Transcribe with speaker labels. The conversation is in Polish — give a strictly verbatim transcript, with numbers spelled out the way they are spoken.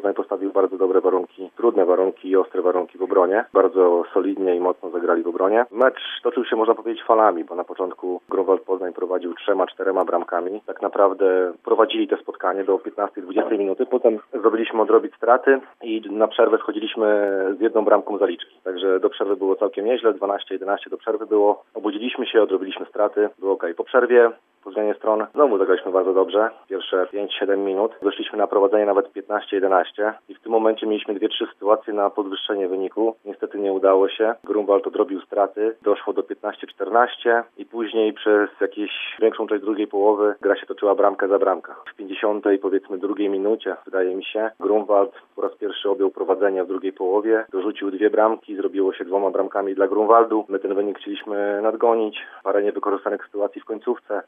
Speaker 1: Poznań postawił bardzo dobre warunki, trudne warunki i ostre warunki w obronie. Bardzo solidnie i mocno zagrali w obronie. Mecz toczył się, można powiedzieć, falami, bo na początku Grunwald Poznań prowadził trzema, czterema bramkami. Tak naprawdę prowadzili te spotkanie do piętnastej dwudziestej minuty. Potem zdobyliśmy odrobić straty i na przerwę schodziliśmy z jedną bramką zaliczki. Także do przerwy było całkiem nieźle, dwanaście jedenaście do przerwy było. Obudziliśmy się, odrobiliśmy straty, było okej. Po przerwie, po zmianie stron, znowu zagraliśmy bardzo dobrze. Pierwsze pięć siedem minut. Weszliśmy na prowadzenie nawet piętnaście jedenaście i w tym momencie mieliśmy dwie trzy sytuacje na podwyższenie wyniku. Niestety nie udało się. Grunwald odrobił straty. Doszło do piętnaście czternaście i później przez jakieś większą część drugiej połowy gra się toczyła bramka za bramka. W pięćdziesiątej powiedzmy drugiej minucie, wydaje mi się, Grunwald po raz pierwszy objął prowadzenie w drugiej połowie. Dorzucił dwie bramki, zrobiło się dwoma bramkami dla Grunwaldu. My ten wynik chcieliśmy nadgonić. Parę niewykorzystanych sytuacji w końcówce.